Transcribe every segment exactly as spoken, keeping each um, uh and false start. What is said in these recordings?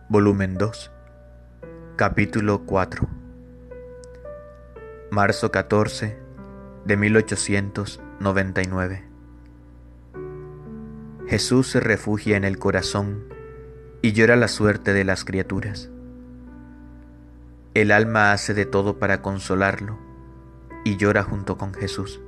Volumen dos, Capítulo cuatro. Marzo catorce de mil ochocientos noventa y nueve. Jesús se refugia en el corazón y llora la suerte de las criaturas. El alma hace de todo para consolarlo y llora junto con Jesús.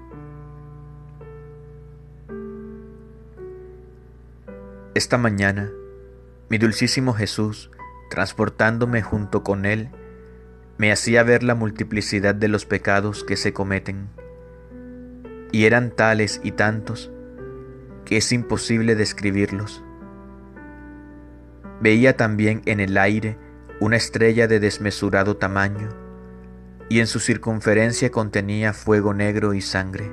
Esta mañana, mi dulcísimo Jesús, transportándome junto con Él, me hacía ver la multiplicidad de los pecados que se cometen, y eran tales y tantos que es imposible describirlos. Veía también en el aire una estrella de desmesurado tamaño, y en su circunferencia contenía fuego negro y sangre.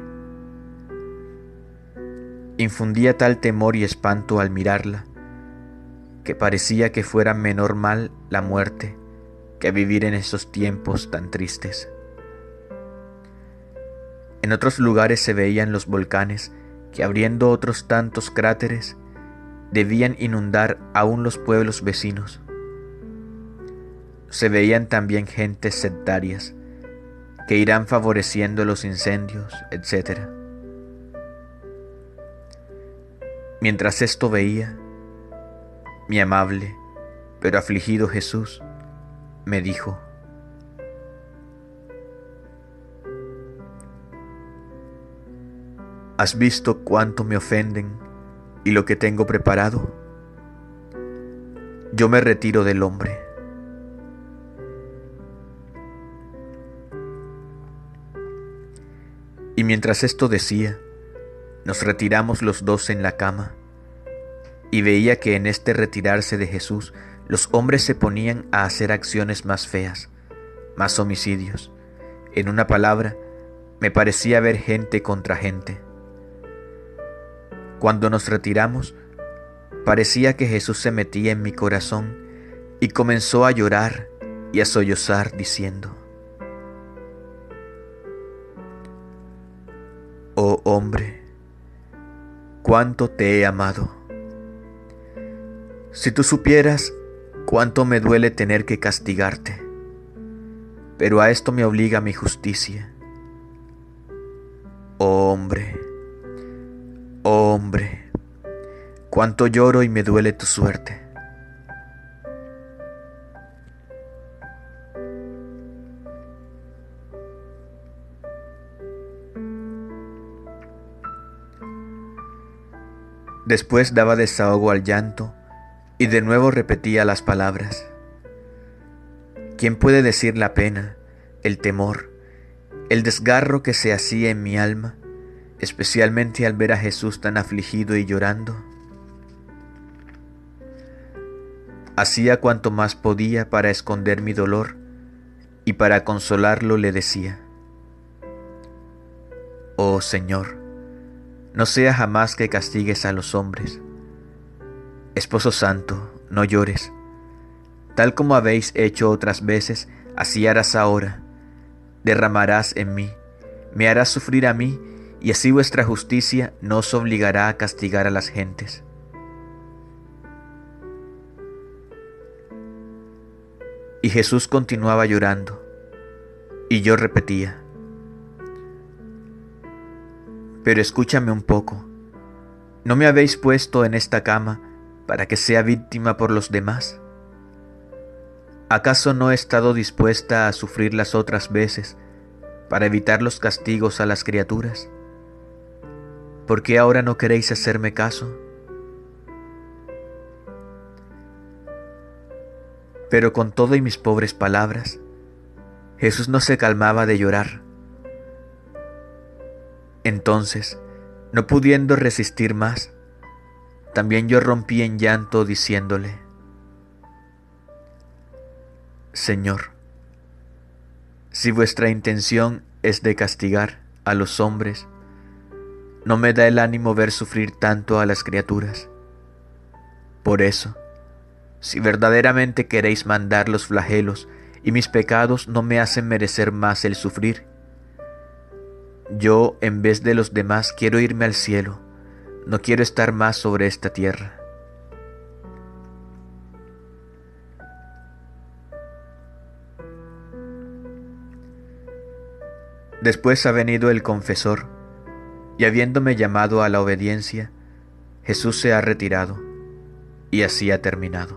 Infundía tal temor y espanto al mirarla, que parecía que fuera menor mal la muerte que vivir en esos tiempos tan tristes. En otros lugares se veían los volcanes que, abriendo otros tantos cráteres, debían inundar aún los pueblos vecinos. Se veían también gentes sectarias que irán favoreciendo los incendios, etcétera. Mientras esto veía, mi amable pero afligido Jesús me dijo: ¿has visto cuánto me ofenden y lo que tengo preparado? Yo me retiro del hombre. Y mientras esto decía, nos retiramos los dos en la cama, y veía que en este retirarse de Jesús los hombres se ponían a hacer acciones más feas, más homicidios. En una palabra, me parecía ver gente contra gente. Cuando nos retiramos, parecía que Jesús se metía en mi corazón y comenzó a llorar y a sollozar diciendo: oh hombre, cuánto te he amado. Si tú supieras cuánto me duele tener que castigarte, pero a esto me obliga mi justicia. Oh hombre, oh hombre, cuánto lloro y me duele tu suerte. Después daba desahogo al llanto y de nuevo repetía las palabras. ¿Quién puede decir la pena, el temor, el desgarro que se hacía en mi alma, especialmente al ver a Jesús tan afligido y llorando? Hacía cuanto más podía para esconder mi dolor, y para consolarlo le decía: oh Señor, no sea jamás que castigues a los hombres. Esposo santo, no llores. Tal como habéis hecho otras veces, así harás ahora. Derramarás en mí, me harás sufrir a mí, y así vuestra justicia no os obligará a castigar a las gentes. Y Jesús continuaba llorando, y yo repetía: pero escúchame un poco. ¿No me habéis puesto en esta cama para que sea víctima por los demás? ¿Acaso no he estado dispuesta a sufrir las otras veces para evitar los castigos a las criaturas? ¿Por qué ahora no queréis hacerme caso? Pero con todo y mis pobres palabras, Jesús no se calmaba de llorar. Entonces, no pudiendo resistir más, también yo rompí en llanto diciéndole: Señor, si vuestra intención es de castigar a los hombres, no me da el ánimo ver sufrir tanto a las criaturas. Por eso, si verdaderamente queréis mandar los flagelos y mis pecados no me hacen merecer más el sufrir, yo, en vez de los demás, quiero irme al cielo, no quiero estar más sobre esta tierra. Después ha venido el confesor, y habiéndome llamado a la obediencia, Jesús se ha retirado, y así ha terminado.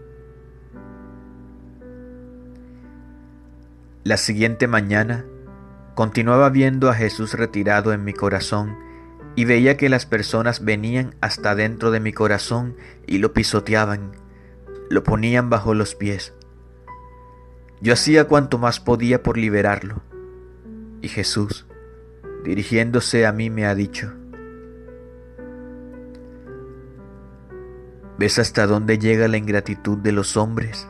La siguiente mañana, continuaba viendo a Jesús retirado en mi corazón, y veía que las personas venían hasta dentro de mi corazón y lo pisoteaban, lo ponían bajo los pies. Yo hacía cuanto más podía por liberarlo, y Jesús, dirigiéndose a mí, me ha dicho: ¿ves hasta dónde llega la ingratitud de los hombres?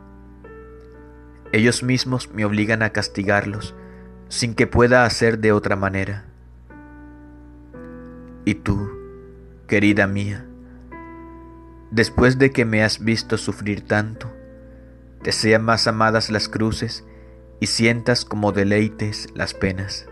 Ellos mismos me obligan a castigarlos, sin que pueda hacer de otra manera. Y tú, querida mía, después de que me has visto sufrir tanto, te sean más amadas las cruces y sientas como deleites las penas.